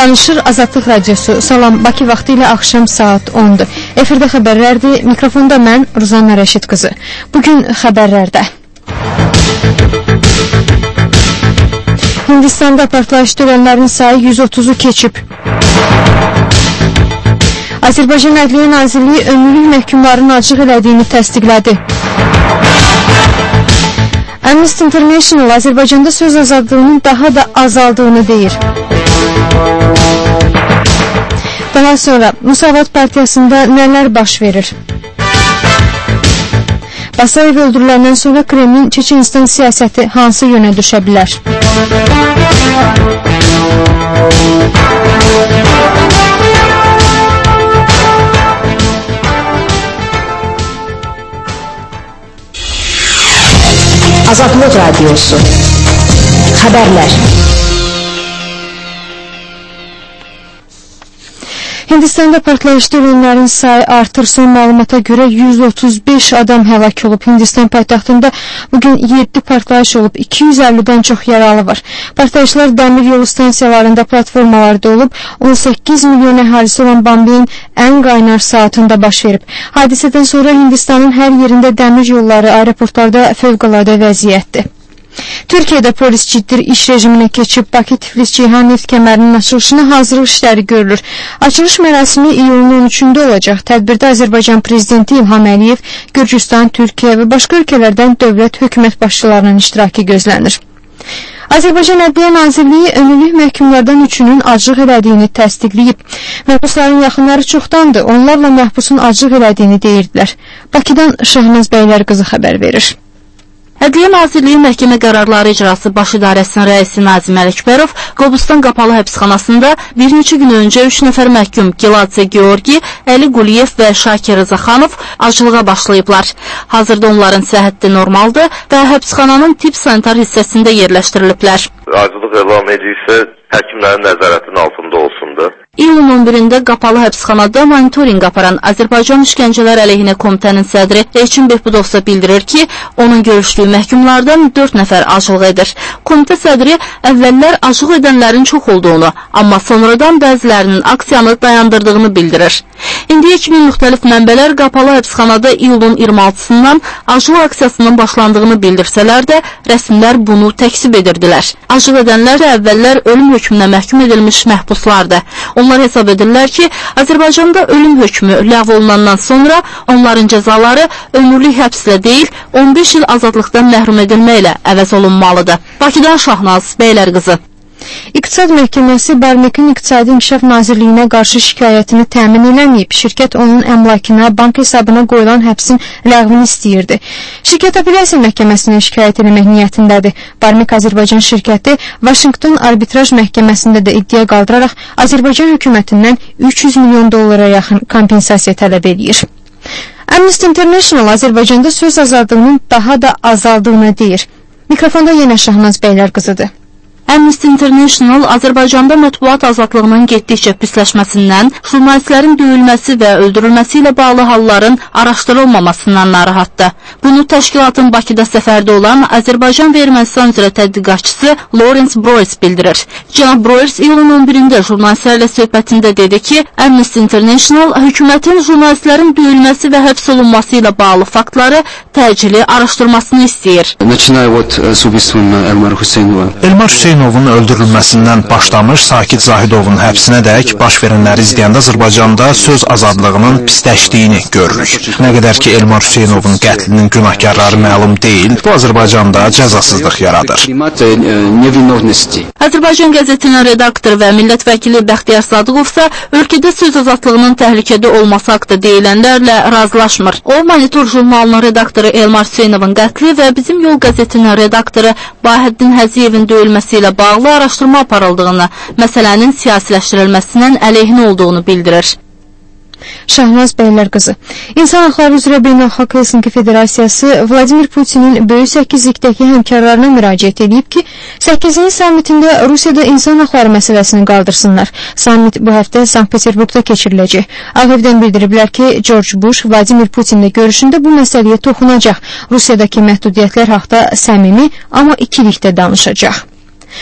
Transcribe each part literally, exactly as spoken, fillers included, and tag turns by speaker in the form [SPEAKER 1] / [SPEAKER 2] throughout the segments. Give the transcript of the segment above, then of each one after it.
[SPEAKER 1] Danışır Azadlıq Radiosu. Salam, Bakı vaxtı ilə axşam saat ondur. Efirdə xəbərlərdir. Mikrofonda mən Ruzanna Rəşid qızı. Bugün xəbərlərdə. Hindistanda partlayışda ölənlərin sayı yüz otuzu keçib. Azərbaycan Ədliyyə Nazirliyi ömürlük məhkumların acıq elədiyini təsdiqlədi. Amnesty International Azərbaycanda söz azadlığının daha da azaldığını deyir. Daha sonra Müsavat Partiyasında nələr baş verir? Basayev öldürüləndən sonra Kremlin Çeçenistan siyasəti hansı yönə düşə bilər?
[SPEAKER 2] Azadlıq Radiosu. Xəbərlər.
[SPEAKER 1] Hindistanda partlayışda ölənlərin sayı artır. Son məlumata görə yüz otuz beş adam həlak olub. Hindistan paytaxtında bugün yeddi partlayış olub. iki yüz əllidən çox yaralı var. Partlayışlar dəmir yolu stansiyalarında, platformalarda olub. on səkkiz milyon əhalisi olan Bombeyin ən qaynar saatında baş verib. Hadisədən sonra Hindistanın hər yerində dəmir yolları, aeroportlarda fövqəladə vəziyyətdir. Türkiyədə polis ciddi iş rejiminə keçib. Bakı-Tiflis-Ceyhan neft kəmərinin açılışına hazırlıq işləri görülür. Açılış mərasimi iyulun on üçündə olacaq. Tədbirdə Azərbaycan Prezidenti İlham Əliyev, Gürcüstan, Türkiyə və başqa ölkələrdən dövlət hökumət başçılarının iştirakı gözlənir. Azərbaycan Ədliyyə Nazirliyi ömürlük məhkumlardan üçünün acıq elədiyini təsdiqləyib. Məhbusların yaxınları çoxdandır. Onlarla məhbusun acıq elədiyini deyirdilər. Bakıdan Şahnaz Bəylər qızı xəbər verir.
[SPEAKER 3] Ədliyyə Nazirliyi Məhkəmə Qərarları İcrası Baş İdarəsinin rəisi Nazim Əlikbərov Qobustan qapalı həbsxanasında bir neçə gün öncə üç nəfər məhkum Giladze Georgi, Əli Quliyev və Şakir Rızaxanov acılığa başlayıblar. Hazırda onların səhhəti normaldır və həbsxananın tibb sanitar hissəsində yerləşdiriliblər.
[SPEAKER 4] Acılıq elan edirsə, həkimlərin nəzarətinin altında olsundur.
[SPEAKER 3] İyulun on birində qapalı həbsxanada monitorinq aparan Azərbaycan İşgəncələr əleyhinə komitənin sədri Elçin Behbudovsa bildirir ki, onun görüşdüyü məhkumlardan dörd nəfər acılıq edir. Komitə sədri əvvəllər acılıq edənlərin çox olduğunu, amma sonradan bəzilərinin aksiyanı dayandırdığını bildirir. İndiyə kimi müxtəlif mənbələr qapalı həbsxanada iyulun iyirmi altısından acılıq aksiyasının başlandığını bildirsələr də, rəsmilər bunu təksib edirdilər. Acılıq edənlər də əvvəllər ölüm hökmünə məhkum edilmiş məhbuslardır. Onlar hesab edirlər ki, Azərbaycanda ölüm hökmü ləğv olunandan sonra onların cəzaları ömürlük həbslə deyil, on beş il azadlıqdan məhrum edilməklə əvəz olunmalıdır. Bakıdan Şahnaz Bəylər qızı.
[SPEAKER 1] İqtisad Məhkəməsi Barmekin İqtisadi İnkişaf Nazirliyinə qarşı şikayətini təmin eləməyib. Şirkət onun əmlakına, bank hesabına qoyulan həbsin ləğvini istəyirdi. Şirkət Apellyasiya Məhkəməsinə şikayət eləmək niyyətindədir. Barmek Azərbaycan şirkəti Vaşinqton Arbitraj Məhkəməsində də iddia qaldıraraq Azərbaycan hökumətindən üç yüz milyon dollara yaxın kompensasiya tələb edir. Amnesty International Azərbaycanda söz azadlığının daha da azaldığını deyir. Mikrofonda yenə Şahnaz Bəylər qızıdır.
[SPEAKER 3] Amnesty International Azərbaycanda mətbuat azadlığının getdikcə pisləşməsindən, jurnalistlərin döyülməsi və öldürülməsi ilə bağlı halların araşdırılmamasından narahatdır. Bunu təşkilatın Bakıda səfərdə olan Azərbaycan və Ermənistan üzrə tədqiqatçısı Lawrence Broyes bildirir. Cənab Broyes iyulun on birində jurnalistlərlə söhbətində dedi ki, Amnesty International hökumətin jurnalistlərin döyülməsi və həbs olunması ilə bağlı faktları təcili araşdırmasını istəyir.
[SPEAKER 5] Elmar Hüseynovun öldürülməsindən başlamış Sakit Zahidovun həbsinə dək baş verənləri izləyəndə Azərbaycanda söz azadlığının pisləşdiyini görürük. Nə qədər ki, Elmar Hüseynovun qətlinin günahkarları məlum deyil, bu Azərbaycanda cəzasızlıq yaradır.
[SPEAKER 3] Azərbaycan qəzetinin redaktoru və millət vəkili Bəxtiyar Sadıqov isə ölkədə söz azadlığının təhlükədə olması haqqında deyilənlərlə razılaşmır. O, Monitor jurnalının redaktoru Elmar Hüseynovun qətli və Bizim Yol qəzetinin redaktoru Bahəddin Həziyevin döyülməsi ilə bağlı araşdırma aparıldığını, məsələnin siyasiləşdirilməsindən əleyhinə olduğunu bildirir.
[SPEAKER 1] Şahnaz Bəylər qızı. İnsan Haqları üzrə Beynəlxalq Helsinki Federasiyası Vladimir Putinin böyük səkizlikdəki həmkarlarına müraciət edib ki, səkkizinci sammitində Rusiyada insan haqları məsələsini qaldırsınlar. Sammit bu həftə Sankt-Peterburqda keçiriləcək. Ağ Evdən bildiriblər ki, George Bush Vladimir Putinlə görüşündə bu məsələyə toxunacaq. Rusiyadakı məhdudiyyətlər haqda səmimi, amma ikilikdə danışacaq. Bugün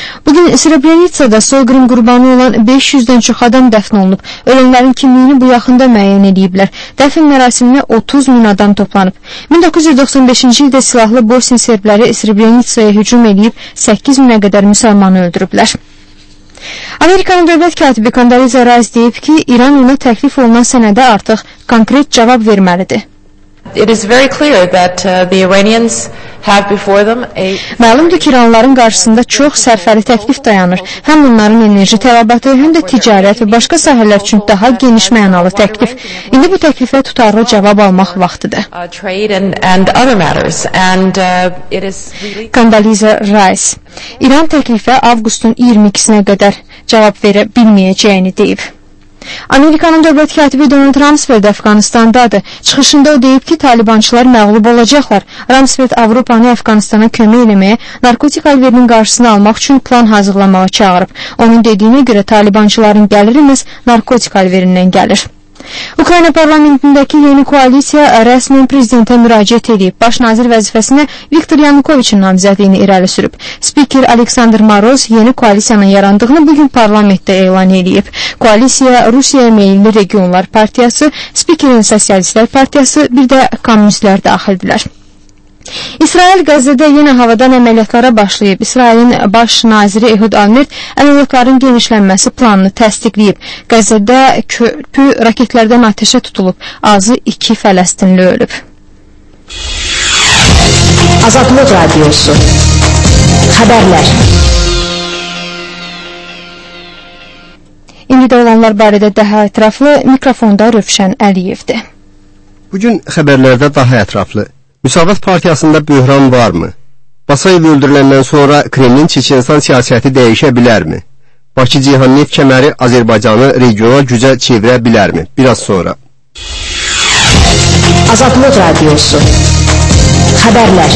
[SPEAKER 1] Bugün Srebrenitsada soyqırım qurbanı olan beş yüzdən çox adam dəfn olunub. Ölənlərin kimliyini bu yaxında müəyyən ediblər. Dəfn mərasiminə otuz min adam toplanıb. min doqquz yüz doxsan beşinci ildə silahlı Bosniya serbləri Srebrenitsaya hücum edib səkkiz minə qədər müsəlmanı öldürüblər. Amerikanın dövlət katibi Condoleezza Rice deyib ki, İran ona təklif olunan sənədə artıq konkret cavab verməlidir.
[SPEAKER 6] It is very clear that uh, the Iranians have before them a...
[SPEAKER 1] Məlumdur ki, İranlıların qarşısında çox sərfəli təklif dayanır. Həm onların enerji tələbatı, həm də ticarət və başqa sahələr üçün daha geniş mənalı təklif. İndi bu təklifə tutarlı cavab almaq vaxtıdır.
[SPEAKER 6] Uh, trade and, and other matters. And uh, it is really...
[SPEAKER 1] Condoleezza Rice. İran təklifə avqustun iyirmi ikisinə qədər cavab verə bilməyəcəyini deyib. Amerikanın dövlət katibi Donald Rumsfeld Əfqanistandadır. Çıxışında o deyib ki, talibançılar məğlub olacaqlar. Rumsfeld Avropanı Əfqanistana kömək eləməyə, narkotik alverinin qarşısını almaq üçün plan hazırlamağa çağırıb. Onun dediyinə görə talibançıların gəliri məhz narkotik alverindən gəlir. Ukrayna parlamentindəki yeni koalisiya rəsmən prezidentə müraciət edib. Baş nazir vəzifəsinə Viktor Yanukoviçin namizədliyini irəli sürüb. Spiker Aleksandr Maroz yeni koalisiyanın yarandığını bugün parlamentdə elan edib. Koalisiya Rusiyaya meyilli regionlar partiyası, Spikerin Sosialistlər partiyası, bir də kommunistlər daxildirlər. İsrail Qəzzədə yenə havadan əməliyyatlara başlayıb. İsrailin baş naziri Ehud Almert əməliyyatların genişlənməsi planını təsdiqləyib. Qəzzədə körpü raketlərdən ateşə tutulub. Azı iki Fələstinli ölüb.
[SPEAKER 2] Azadlıq Radiosu Xəbərlər.
[SPEAKER 1] İndi də olanlar barədə daha ətraflı mikrofonda Rövşən Əliyevdir.
[SPEAKER 7] Bugün xəbərlərdə daha ətraflı. Müsavat Partiyasında böhran varmı? Basayev öldürüləndən sonra Kremlin Çeçenistan siyasəti dəyişə bilərmi? Bakı Cihan neft kəməri Azərbaycanı regional gücə çevirə bilərmi? Biraz sonra.
[SPEAKER 2] Azadlıq Radiosu Xəbərlər.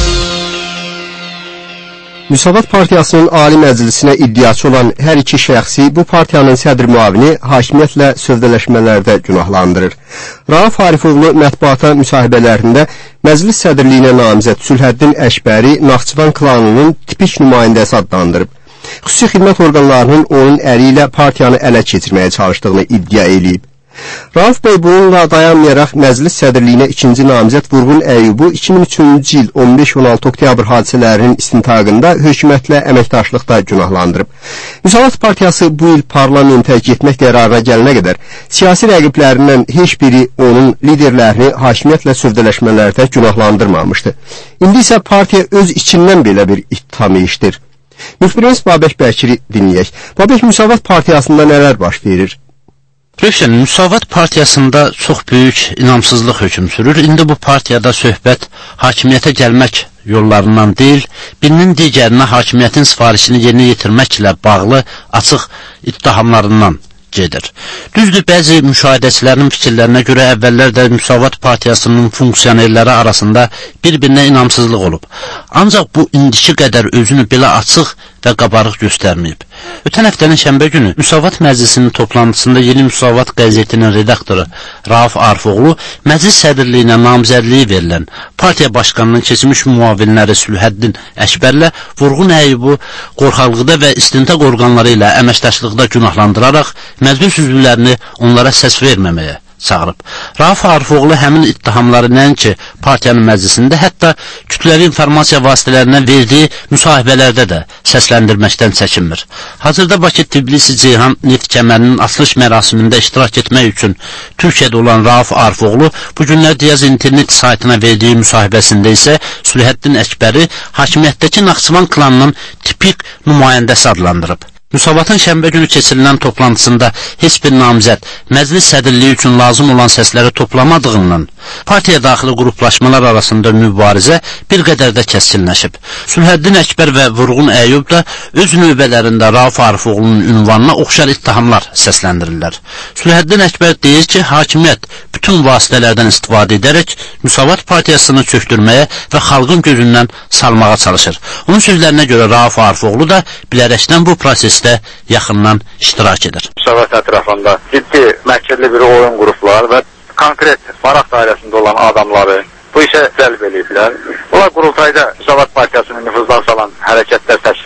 [SPEAKER 7] Müsavat Partiyasının Ali Məclisinə iddiaçı olan hər iki şəxsi bu partiyanın sədr müavini hakimiyyətlə sövdələşmələrdə günahlandırır. Rauf Arifoğlu mətbuata müsahibələrində məclis sədrliyinə namizəd Sülhəddin Əkbəri Naxçıvan klanının tipik nümayəndəsi adlandırıb. Xüsusi xidmət orqanlarının onun əri ilə partiyanı ələ keçirməyə çalışdığını iddia edib. Rauf bəy bununla dayanmayaraq məclis sədrliyinə ikinci namizəd Vurğun Əyyubu iki min üçüncü il on beş on altı oktyabr hadisələrinin istintaqında hökumətlə əməkdaşlıqda günahlandırıb. Müsavat Partiyası bu il parlamentə getmək qərarına gəlinə qədər siyasi rəqiblərindən heç biri onun liderlərini hakimiyyətlə sövdələşmələrdə günahlandırmamışdı. İndi isə partiya öz içindən belə bir ittiham eşidir. Müxbirimiz Babək Bəkiri dinləyək. Babək, Müsavat Partiyasında nələr baş verir?
[SPEAKER 8] Rövşən, Müsavat Partiyasında çox böyük inamsızlıq hökm sürür. İndi bu partiyada söhbət hakimiyyətə gəlmək yollarından deyil, birinin digərinə hakimiyyətin sifarişini yerinə yetirməklə bağlı açıq ittihamlarından gedir. Düzdür, bəzi müşahidəçilərin fikirlərinə görə əvvəllər də Müsavat Partiyasının funksionerləri arasında bir-birinə inamsızlıq olub. Ancaq bu indiki qədər özünü belə açıq və qabarıq göstərməyib. Ötən həftənin şənbə günü Müsavat Məclisinin toplantısında Yeni Müsavat qəzetinin redaktoru Rauf Arifoğlu məclis sədrliyinə namizədliyi verilən partiya başqanının keçmiş müavinləri Sülhəddin Əkbərlə Vurğun Əyyubu qorxaqlıqda və istintaq orqanları ilə əməkdaşlıqda günahlandıraraq məclis üzvlərini onlara səs verməməyə çağırıb. Rauf Arifoğlu həmin ittihamları nəinki partiyanın məclisində, hətta kütləvi informasiya vasitələrinə verdiyi müsahibələrdə də səsləndirməkdən çəkinmir. Hazırda Bakı Tbilisi Ceyhan neft kəmərinin açılış mərasimində iştirak etmək üçün Türkiyədə olan Rauf Arifoğlu bu günlər Diyaz internet saytına verdiyi müsahibəsində isə Sülhəddin Əkbəri hakimiyyətdəki Naxçıvan klanının tipik nümayəndəsi adlandırıb. Müsavatın şənbə günü keçirilən toplantısında heç bir namizəd məclis sədrliyi üçün lazım olan səsləri toplamadığından partiya daxili qruplaşmalar arasında mübarizə bir qədər də kəskinləşib. Sülhəddin Əkbər və Vurğun Əyyub da öz növbələrində Rauf Arifoğlunun ünvanına oxşar ittihamlar səsləndirirlər. Sülhəddin Əkbər deyir ki, hakimiyyət bütün vasitələrdən istifadə edərək Müsavat Partiyasını çöktürməyə və xalqın gözündən salmağa çalışır. Onun sözlərinə görə Rauf Arifoğlu da bilərəkdən bu prosesdə yaxından iştirak edir.
[SPEAKER 4] Müsavat ətrafında ciddi məkirli bir oyun qruplar və konkret maraq dairəsində olan adamları bu işə cəlb ediblər. Onlar qurultayda Müsavat Partiyasının nüfuzlar salan hərəkətlər təşkil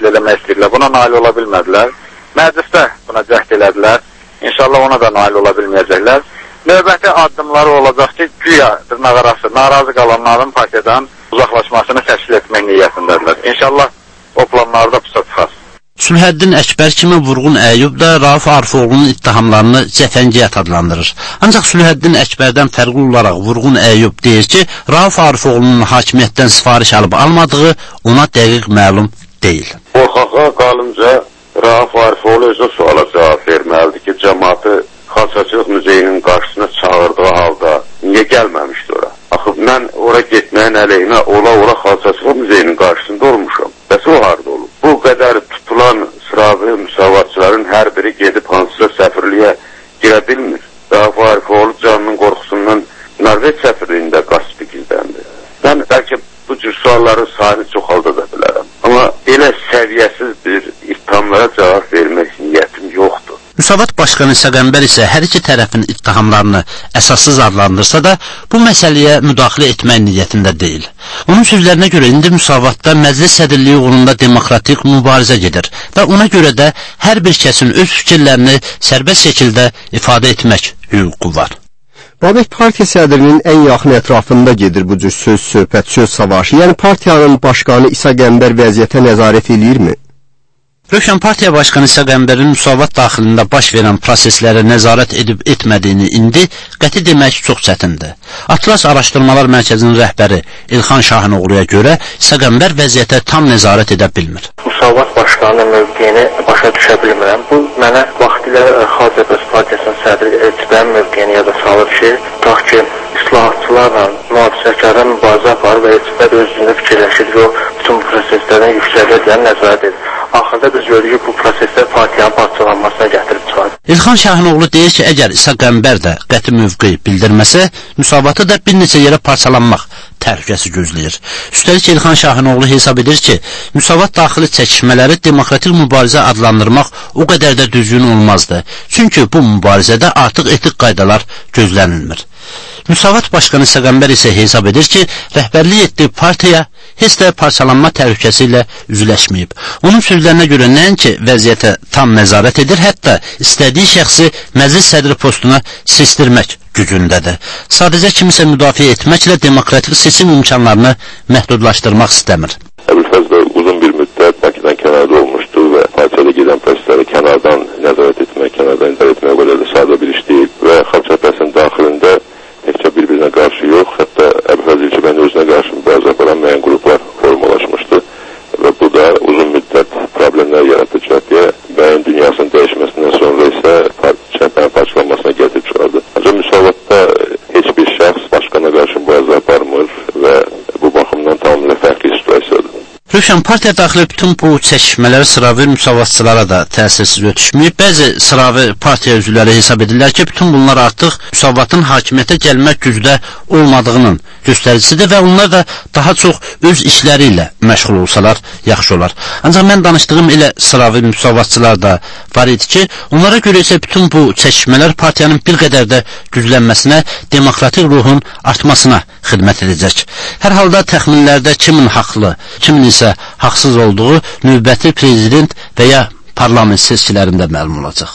[SPEAKER 4] təşkil eləmək istəyirlər. Buna nail ola bilmədilər. Məclisdə buna cəhd elədilər. İnşallah ona da nail ola bilməyəcəklər. Növbəti addımları olacaq ki, güya dırnaqarası narazı qalanların partiyadan uzaqlaşmasını təşkil etmək niyyətindədirlər. İnşallah o planlarda pusa çıxar.
[SPEAKER 8] Sülhəddin Əkbər kimi Vurğun Əyyub da Rauf Arifoğlunun ittihomlarını cəfəngiyyət adlandırır. Ancaq Sülhəddin Əkbərdən fərqli olaraq Vurğun Əyyub deyir ki, Rauf Arifoğlunun hakimiyyətdən sifariş alıb almadığı ona dəqiq məlum deyil.
[SPEAKER 9] Qorxaqa qalınca Rauf Arifoğlu özü suala cavab verməlidir ki, cəmaatı Xalçaçılıq Muzeyinin qarşısına çağırdığı halda niyə gəlməmişdi ora? Axı, mən ora getməyin əleyhinə ola-ola Xalçaçılıq Muzeyinin qarşısında olmuşam. Bəs o harada olub? Bu qədər tutulan sıravi müsavatçıların hər biri gedib hansısa səfirliyə girə bilmir. Rauf Arifoğlu canının qorxusundan Norveç səfirliyində qaçdı gizləndi. Mən bəlkə bu cür sualların sayını çoxalda da bilərəm. Amma elə səviyyəsiz bir ittihamlara cavab vermək niyyətim yoxdur.
[SPEAKER 8] Müsavat Başqanı Səqəmbər isə hər iki tərəfin ittihamlarını əsassız adlandırsa da, bu məsələyə müdaxilə etmək niyyətində deyil. Onun sözlərinə görə indi Müsavatda məclis sədrliyi uğrunda demokratik mübarizə gedir və ona görə də hər bir kəsin öz fikirlərini sərbəst şəkildə ifadə etmək hüququ var.
[SPEAKER 7] Babək partiya sədrinin ən yaxın ətrafında gedir bu cür söz, söhbət, söz savaşı. Yəni partiyanın başqanı İsa Qəmbər vəziyyətə nəzarət edirmi?
[SPEAKER 8] Rövşən Partiya Başqanı İsa Qəmbərin Müsavat daxilində baş verən proseslərə nəzarət edib etmədiyini indi qəti demək çox çətindir. Atlas Araşdırmalar Mərkəzinin rəhbəri İlxan Şahinoğluya görə İsa Qəmbər vəziyyətə tam nəzarət edə bilmir.
[SPEAKER 10] Müsavat Başqanının mövqeyini başa düşə bilmirəm. Bu mənə vaxtilə Xalq Cəbhəsi Partiyasının sədri Elçibənin mövqeyini yada salır ki, tutaq ki, islahatçılarla mühafizəkarla mübarizə aparır və Elçibə də özündə fikirləşir ki, o bütün bu proseslərdən yüksəklərdən nəzarət edir. Axırda biz görürük ki, bu proseslər partiyanın parçalanmasına gətirib çıxar.
[SPEAKER 8] İlxan Şahinoğlu deyir ki, əgər İsa Qəmbər də qəti mövqeyi bildirməsə, Müsavatı da bir neçə yerə parçalanmaq təhlükəsi gözləyir. Üstəlik İlxan Şahinoğlu hesab edir ki, Müsavat daxili çəkişmələri demokratik mübarizə adlandırmaq o qədər də düzgün olmazdı. Çünki bu mübarizədə artıq etik qaydalar gözlənilmir. Müsavat Başqanı Səqəmbər isə hesab edir ki, rəhbərlik etdiyi partiya heç də parçalanma təhlükəsi ilə üzləşməyib. Onun sözlərinə görə nəinki vəziyyətə tam nəzarət edir, hətta istədiyi şəxsi məclis sədri postuna seçdirmək gücündədir. Sadəcə kimisə müdafiə etməklə demokratik seçim imkanlarını məhdudlaşdırmaq istəmir.
[SPEAKER 9] Əbülfəzlə uzun bir müddət Bakıdan kənarda olmuşdu və partiyada gedən prosesləri kənardan nəzarət etmək, kənardan nəzarət etmək o qədər də sadə bir iş deyil və Xalq Cəbhəsinin daxilində təkcə bir-birinə qarşı yox, hətta Əbülfəz İlçibənin özünə qarşı mübarizə aparan müəyyən qruplar formalaşmışdı və bu da uzun müddət problemlər yaratacaq deyə müəyyən dünyasının dəyişməsindən sonra isə cəbhənin parçalanmasına gətirib çıxardı. Ancaq Müsavatda heç bir şəxs başqana qarşı mübarizə aparmır və bu baxımdan tamamilə fərqli situasiyadır.
[SPEAKER 8] Rövşən partiya daxili bütün bu çəkişmələr sıravi müsavatçılara da təsirsiz ötüşməyib. Bəzi sıravi partiya üzvləri hesab edirlər ki, bütün bunlar artıq Müsavatın hakimiyyətə gəlmək gücdə olmadığının göstəricisidir və onlar da daha çox öz işləri ilə məşğul olsalar yaxşı olar. Ancaq mən danışdığım elə sıravi müsavatçılar da var idi ki, onlara görə isə bütün bu çəkişmələr partiyanın bir qədər də güclənməsinə, demokratik ruhun artmasına xidmət edəcək. Hər halda təxminlərdə kimin haqlı, kimin isə haqsız olduğu növbəti prezident və ya parlament seçkilərində məlum olacaq.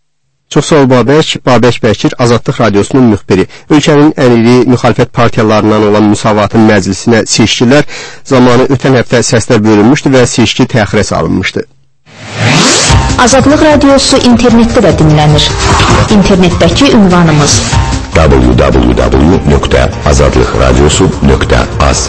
[SPEAKER 7] Çox sağ ol Babək. Babək Bəkir, Azadlıq Radiosunun müxbiri. Ölkənin ən iri müxalifət partiyalarından olan Müsavatın məclisinə seçkilər zamanı ötən həftə səslər bölünmüşdü və seçki təxirə salınmışdı.
[SPEAKER 2] Azadlıq Radiosu internetdə də dinlənir. İnternetdəki ünvanımız w w w nöqtə azadlıq radiosu nöqtə az.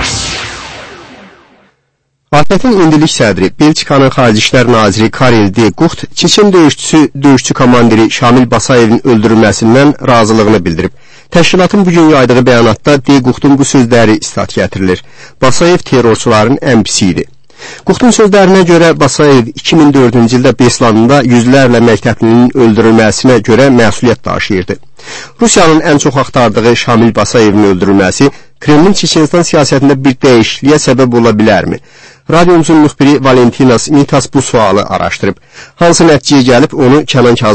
[SPEAKER 7] A F T-in indilik sədri, Belçikanın Xarici İşlər Naziri Karel de Gucht, Çeçen döyüşçüsü, döyüşçü komandiri Şamil Basayevin öldürülməsindən razılığını bildirib. Təşkilatın bugün yaydığı bəyanatda de Guchtun bu sözləri istat gətirilir. Basayev terrorçuların ən pisi idi. Guchtun sözlərinə görə Basayev iki min dördüncü ildə Beslanında yüzlərlə məktəblinin öldürülməsinə görə məsuliyyət daşıyırdı. Rusiyanın ən çox axtardığı Şamil Basayevin öldürülməsi Kremlin Çeçenistan siyasətində bir dəyişikliyə səbəb ola bilərmi? Radyomuzun müxbiri Valentinas Mitas bu sualı araşdırıb. Hansı nəticəyə gəlib onu Kənan Kazım